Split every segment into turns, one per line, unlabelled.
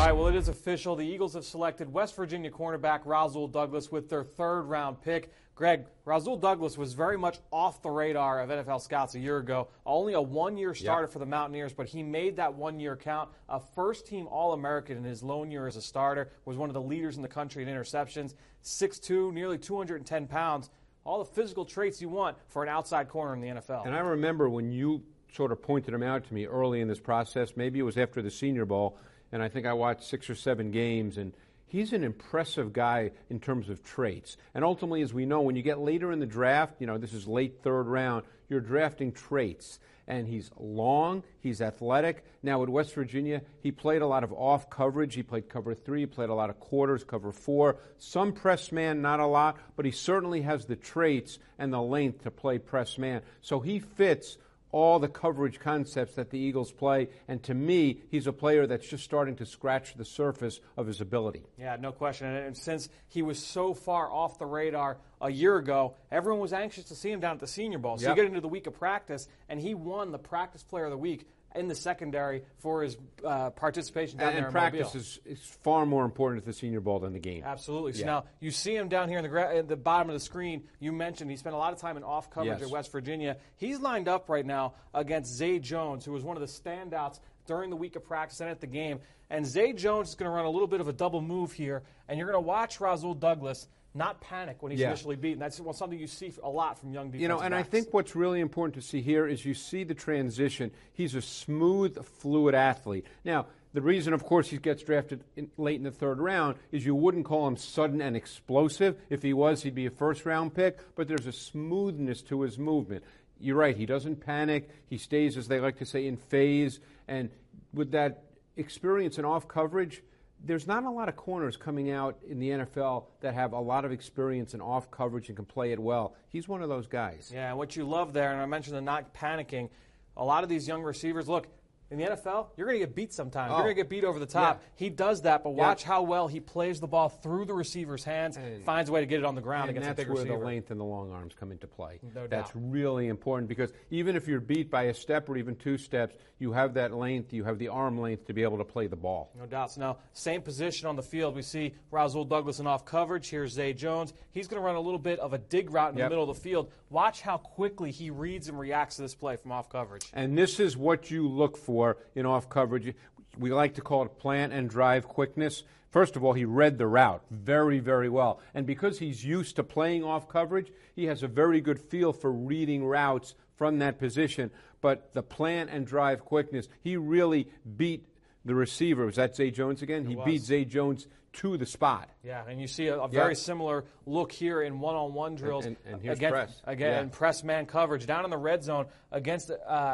right, well, it is official. The Eagles have selected West Virginia cornerback Rasul Douglas with their third-round pick. Greg, Rasul Douglas was very much off the radar of NFL scouts a year ago. Only a one-year starter for the Mountaineers, but he made that 1 year count. A first-team All-American in his lone year as a starter, was one of the leaders in the country in interceptions. 6'2", nearly 210 pounds. All the physical traits you want for an outside corner in the NFL.
And I remember when you sort of pointed him out to me early in this process, maybe it was after the Senior Bowl, and I think I watched 6 or 7 games, and he's an impressive guy in terms of traits. And ultimately, as we know, when you get later in the draft, this is late third round, you're drafting traits. And he's long, he's athletic. Now at West Virginia, he played a lot of off coverage. He played cover 3, he played a lot of quarters, cover 4. Some press man, not a lot, but he certainly has the traits and the length to play press man. So he fits all the coverage concepts that the Eagles play, and to me, he's a player that's just starting to scratch the surface of his ability.
Yeah, no question. And since he was so far off the radar a year ago, everyone was anxious to see him down at the Senior Bowl. So you get into the week of practice, and he won the Practice Player of the Week in the secondary for his participation down there in
practice
Mobile.
is far more important at the Senior Bowl than the game.
Absolutely. So now you see him down here at the bottom of the screen. You mentioned he spent a lot of time in off coverage at West Virginia. He's lined up right now against Zay Jones, who was one of the standouts during the week of practice and at the game. And Zay Jones is going to run a little bit of a double move here, and you're going to watch Rasul Douglas not panic when he's initially beaten. That's something you see a lot from young defensive backs.
I think what's really important to see here is you see the transition. He's a smooth, fluid athlete. Now, the reason, of course, he gets drafted late in the third round is you wouldn't call him sudden and explosive. If he was, he'd be a first-round pick, but there's a smoothness to his movement. You're right, he doesn't panic. He stays, as they like to say, in phase. And with that experience in off coverage, there's not a lot of corners coming out in the NFL that have a lot of experience in off coverage and can play it well. He's one of those guys.
Yeah, what you love there, and I mentioned the not panicking, a lot of these young receivers, look, in the NFL, you're going to get beat sometimes. You're going to get beat over the top. Yeah. He does that, but watch how well he plays the ball through the receiver's hands, finds a way to get it on the ground against a big receiver.
And that's where the length and the long arms come into play.
No doubt.
That's really important because even if you're beat by a step or even 2 steps, you have that length, you have the arm length to be able to play the ball.
No doubt. So now, same position on the field. We see Rasul Douglas in off coverage. Here's Zay Jones. He's going to run a little bit of a dig route in the middle of the field. Watch how quickly he reads and reacts to this play from off coverage.
And this is what you look for in off coverage. We like to call it plant and drive quickness. First of all, he read the route very, very well. And because he's used to playing off coverage, he has a very good feel for reading routes from that position. But the plant and drive quickness, he really beat the receiver. Was that Zay Jones again? He beat Zay Jones to the spot.
Yeah, and you see a very similar look here in one-on-one drills.
And here's
against,
press.
In press man coverage. Down in the red zone against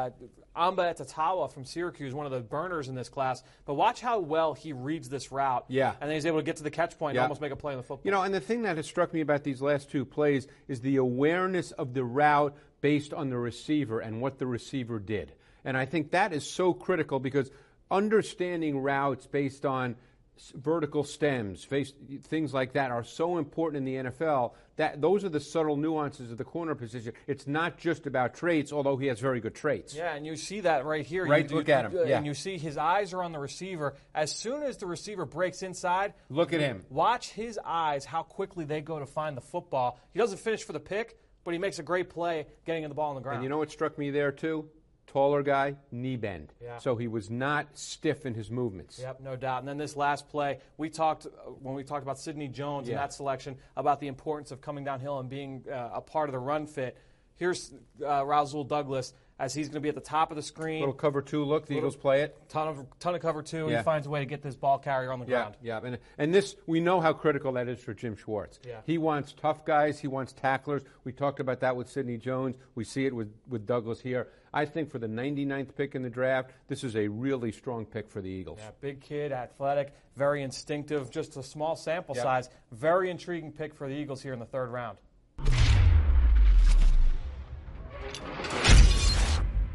Amba Etatawa from Syracuse, one of the burners in this class. But watch how well he reads this route.
Yeah.
And then he's able to get to the catch point and almost make a play on the football.
And the thing that has struck me about these last 2 plays is the awareness of the route based on the receiver and what the receiver did. And I think that is so critical because understanding routes based on vertical stems, things like that are so important in the NFL that those are the subtle nuances of the corner position. It's not just about traits, although he has very good traits.
Yeah, and you see that right here.
Look at him.
And you see his eyes are on the receiver. As soon as the receiver breaks inside,
look at him.
Watch his eyes, how quickly they go to find the football. He doesn't finish for the pick, but he makes a great play getting the ball on the ground.
And you know what struck me there, too? Taller guy, knee bend.
Yeah.
So he was not stiff in his movements.
Yep, no doubt. And then this last play, when we talked about Sidney Jones and that selection, about the importance of coming downhill and being a part of the run fit. Here's Rasul Douglas as he's going to be at the top of the screen.
Little cover 2 look. The Eagles play it.
Ton of cover 2. He finds a way to get this ball carrier on the ground.
Yeah. And this, we know how critical that is for Jim Schwartz.
Yeah.
He wants tough guys. He wants tacklers. We talked about that with Sidney Jones. We see it with Douglas here. I think for the 99th pick in the draft, this is a really strong pick for the Eagles.
Yeah, big kid, athletic, very instinctive, just a small sample size. Very intriguing pick for the Eagles here in the third round.